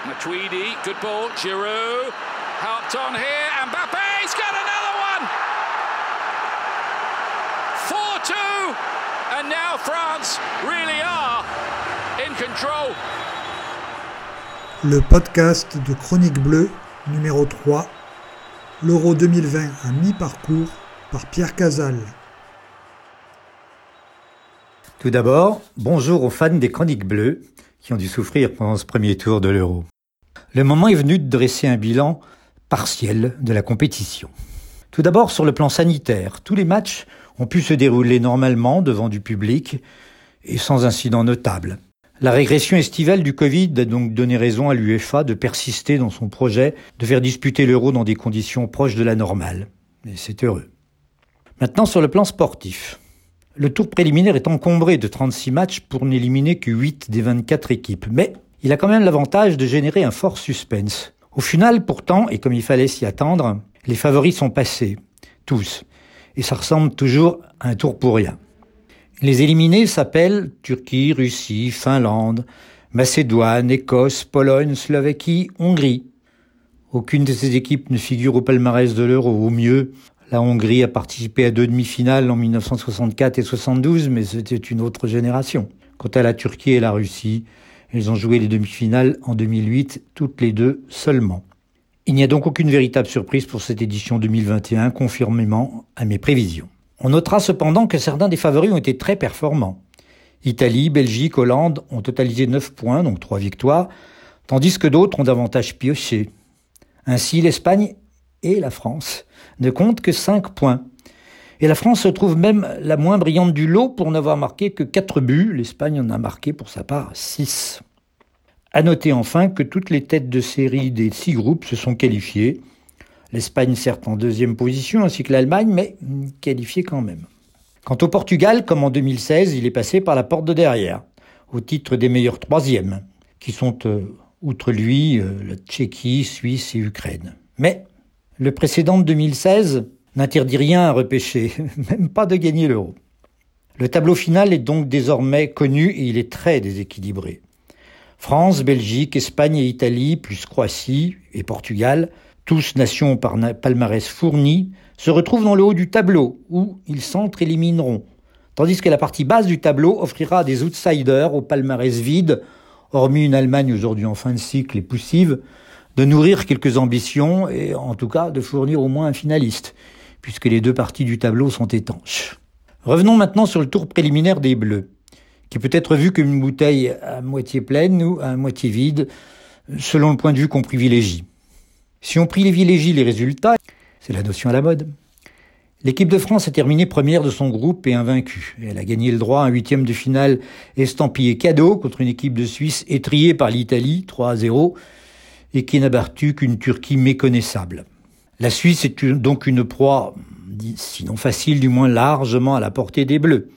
Matuidi, good ball, Giroud, helped on here, Mbappe's got another one! 4-2, and now France really are in control. Le podcast de Chronique Bleue, numéro 3, l'Euro 2020 à mi-parcours, par Pierre Casal. Tout d'abord, bonjour aux fans des Chroniques Bleues qui ont dû souffrir pendant ce premier tour de l'Euro. Le moment est venu de dresser un bilan partiel de la compétition. Tout d'abord, sur le plan sanitaire, tous les matchs ont pu se dérouler normalement devant du public et sans incident notable. La régression estivale du Covid a donc donné raison à l'UEFA de persister dans son projet de faire disputer l'Euro dans des conditions proches de la normale. Et c'est heureux. Maintenant, sur le plan sportif. Le tour préliminaire est encombré de 36 matchs pour n'éliminer que 8 des 24 équipes. Mais il a quand même l'avantage de générer un fort suspense. Au final, pourtant, et comme il fallait s'y attendre, les favoris sont passés. Tous. Et ça ressemble toujours à un tour pour rien. Les éliminés s'appellent Turquie, Russie, Finlande, Macédoine, Écosse, Pologne, Slovaquie, Hongrie. Aucune de ces équipes ne figure au palmarès de l'Euro. Au mieux, la Hongrie a participé à 2 demi-finales en 1964 et 72, mais c'était une autre génération. Quant à la Turquie et la Russie, elles ont joué les demi-finales en 2008, toutes les deux seulement. Il n'y a donc aucune véritable surprise pour cette édition 2021, conformément à mes prévisions. On notera cependant que certains des favoris ont été très performants. Italie, Belgique, Hollande ont totalisé 9 points, donc 3 victoires, tandis que d'autres ont davantage pioché. Ainsi, l'Espagne et la France ne comptent que 5 points. Et la France se trouve même la moins brillante du lot pour n'avoir marqué que 4 buts. L'Espagne en a marqué pour sa part 6. À noter enfin que toutes les têtes de série des 6 groupes se sont qualifiées. L'Espagne certes en 2e position ainsi que l'Allemagne, mais qualifiée quand même. Quant au Portugal, comme en 2016, il est passé par la porte de derrière, au titre des meilleurs 3e, qui sont, outre lui, la Tchéquie, Suisse et Ukraine. Mais le précédent de 2016 n'interdit rien à repêcher, même pas de gagner l'Euro. Le tableau final est donc désormais connu et il est très déséquilibré. France, Belgique, Espagne et Italie, plus Croatie et Portugal, tous nations par palmarès fourni, se retrouvent dans le haut du tableau, où ils s'entre-élimineront, tandis que la partie basse du tableau offrira à des outsiders au palmarès vide, hormis une Allemagne aujourd'hui en fin de cycle et poussive, de nourrir quelques ambitions et en tout cas de fournir au moins un finaliste, puisque les 2 parties du tableau sont étanches. Revenons maintenant sur le tour préliminaire des Bleus, qui peut être vu comme une bouteille à moitié pleine ou à moitié vide, selon le point de vue qu'on privilégie. Si on privilégie les résultats, c'est la notion à la mode. L'équipe de France a terminé première de son groupe et invaincue. Elle a gagné le droit à un 8e de finale estampillé cadeau contre une équipe de Suisse étrillée par l'Italie, 3-0, et qui n'a battu qu'une Turquie méconnaissable. La Suisse est donc une proie, sinon facile, du moins largement à la portée des Bleus,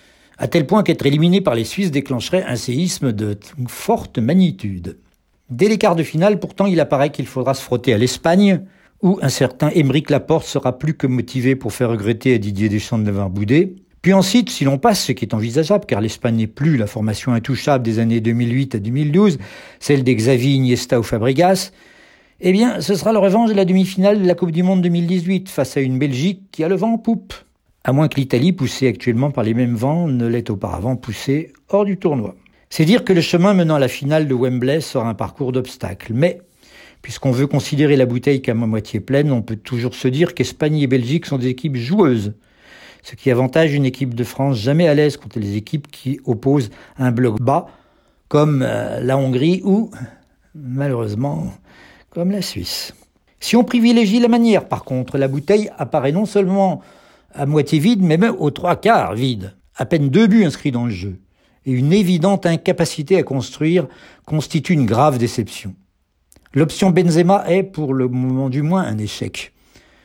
à tel point qu'être éliminé par les Suisses déclencherait un séisme de forte magnitude. Dès les quarts de finale, pourtant, il apparaît qu'il faudra se frotter à l'Espagne, où un certain Aymeric Laporte sera plus que motivé pour faire regretter à Didier Deschamps de l'avoir boudé. Puis ensuite, si l'on passe, ce qui est envisageable, car l'Espagne n'est plus la formation intouchable des années 2008 à 2012, celle des Xavi, Iniesta ou Fabregas, eh bien, ce sera la revanche de la demi-finale de la Coupe du Monde 2018 face à une Belgique qui a le vent en poupe. À moins que l'Italie, poussée actuellement par les mêmes vents, ne l'ait auparavant poussée hors du tournoi. C'est dire que le chemin menant à la finale de Wembley sera un parcours d'obstacles. Mais, puisqu'on veut considérer la bouteille comme à moitié pleine, on peut toujours se dire qu'Espagne et Belgique sont des équipes joueuses. Ce qui avantage une équipe de France jamais à l'aise contre les équipes qui opposent un bloc bas, comme la Hongrie ou, malheureusement, comme la Suisse. Si on privilégie la manière, par contre, la bouteille apparaît non seulement à moitié vide, mais même aux 3/4 vide. À peine 2 buts inscrits dans le jeu. Et une évidente incapacité à construire constitue une grave déception. L'option Benzema est, pour le moment du moins, un échec.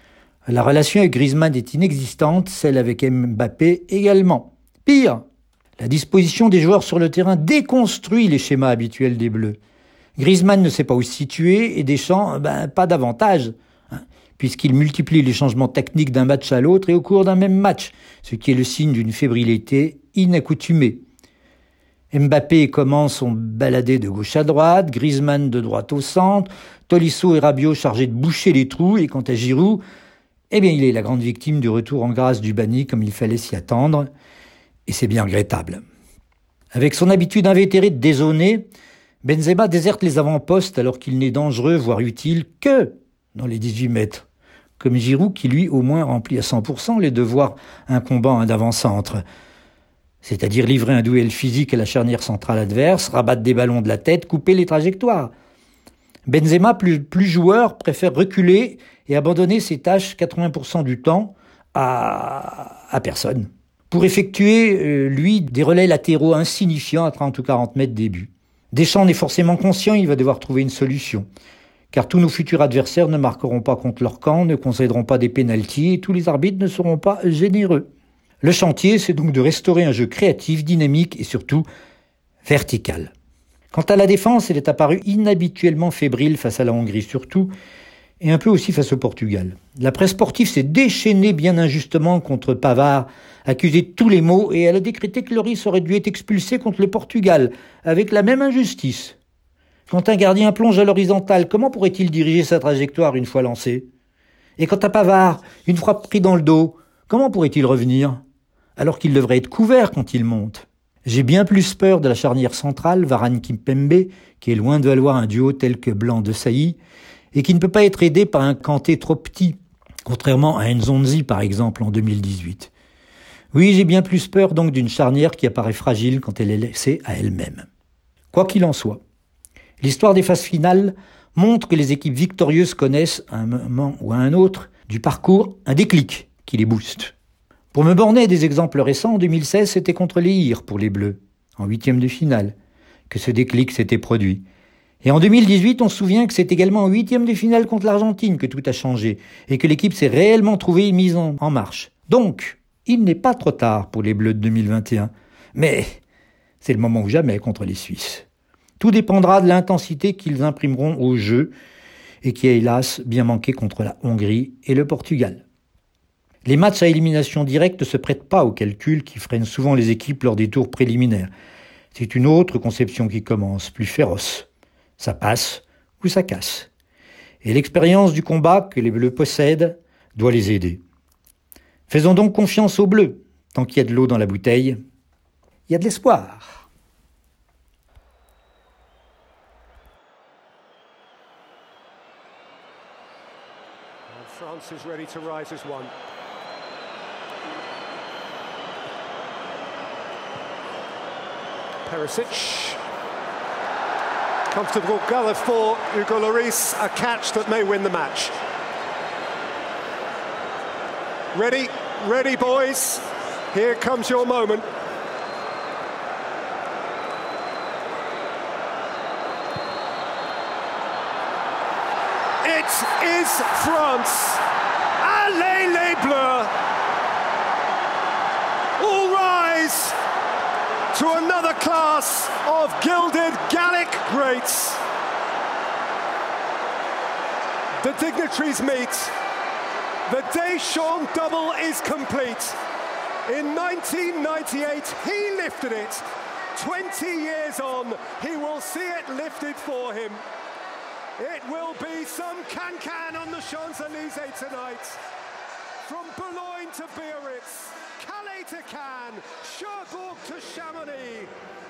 La relation avec Griezmann est inexistante, celle avec Mbappé également. Pire, la disposition des joueurs sur le terrain déconstruit les schémas habituels des Bleus. Griezmann ne sait pas où se situer et Deschamps, pas davantage, puisqu'il multiplie les changements techniques d'un match à l'autre et au cours d'un même match, ce qui est le signe d'une fébrilité inaccoutumée. Mbappé et Coman sont baladés de gauche à droite, Griezmann de droite au centre, Tolisso et Rabiot chargés de boucher les trous, et quant à Giroud, eh bien il est la grande victime du retour en grâce du banni comme il fallait s'y attendre, et c'est bien regrettable. Avec son habitude invétérée de dézonner, Benzema déserte les avant-postes alors qu'il n'est dangereux, voire utile, que dans les 18 mètres, comme Giroud qui lui au moins remplit à 100% les devoirs incombant à un d'avant-centre, c'est-à-dire livrer un duel physique à la charnière centrale adverse, rabattre des ballons de la tête, couper les trajectoires. Benzema, plus joueur, préfère reculer et abandonner ses tâches 80% du temps à personne, pour effectuer, lui, des relais latéraux insignifiants à 30 ou 40 mètres des buts. Deschamps n'est forcément conscient, il va devoir trouver une solution, car tous nos futurs adversaires ne marqueront pas contre leur camp, ne concéderont pas des pénaltys et tous les arbitres ne seront pas généreux. Le chantier, c'est donc de restaurer un jeu créatif, dynamique et surtout vertical. Quant à la défense, elle est apparue inhabituellement fébrile face à la Hongrie surtout, et un peu aussi face au Portugal. La presse sportive s'est déchaînée bien injustement contre Pavard, accusé de tous les maux, et elle a décrété que Lloris aurait dû être expulsé contre le Portugal, avec la même injustice. Quand un gardien plonge à l'horizontale, comment pourrait-il diriger sa trajectoire une fois lancé ? Et quant à Pavard, une frappe prise dans le dos, comment pourrait-il revenir ? Alors qu'il devrait être couvert quand il monte. J'ai bien plus peur de la charnière centrale, Varane-Kimpembe, qui est loin de valoir un duo tel que Blanc-De Sailly, et qui ne peut pas être aidé par un Kanté trop petit, contrairement à Nzonzi par exemple en 2018. Oui, j'ai bien plus peur donc d'une charnière qui apparaît fragile quand elle est laissée à elle-même. Quoi qu'il en soit, l'histoire des phases finales montre que les équipes victorieuses connaissent, à un moment ou à un autre du parcours, un déclic qui les booste. Pour me borner à des exemples récents, en 2016, c'était contre les IR pour les Bleus, en 8e de finale, que ce déclic s'était produit. Et en 2018, on se souvient que c'est également en 8e de finale contre l'Argentine que tout a changé, et que l'équipe s'est réellement trouvée mise en marche. Donc, il n'est pas trop tard pour les Bleus de 2021, mais c'est le moment ou jamais contre les Suisses. Tout dépendra de l'intensité qu'ils imprimeront au jeu, et qui a hélas bien manqué contre la Hongrie et le Portugal. Les matchs à élimination directe ne se prêtent pas aux calculs qui freinent souvent les équipes lors des tours préliminaires. C'est une autre conception qui commence, plus féroce. Ça passe ou ça casse. Et l'expérience du combat que les Bleus possèdent doit les aider. Faisons donc confiance aux Bleus. Tant qu'il y a de l'eau dans la bouteille, il y a de l'espoir. France is ready to rise as one. Perisic. Comfortable gullet for Hugo Lloris, a catch that may win the match. Ready boys, here comes your moment. It is France. Allez les Bleus! All rise to another class of gilded Gallic greats. The dignitaries meet. The Deschamps double is complete. In 1998, he lifted it. 20 years on, he will see it lifted for him. It will be some can-can on the Champs-Élysées tonight. From Boulogne to Biarritz, Calais to Cannes, Cherbourg to Chamonix.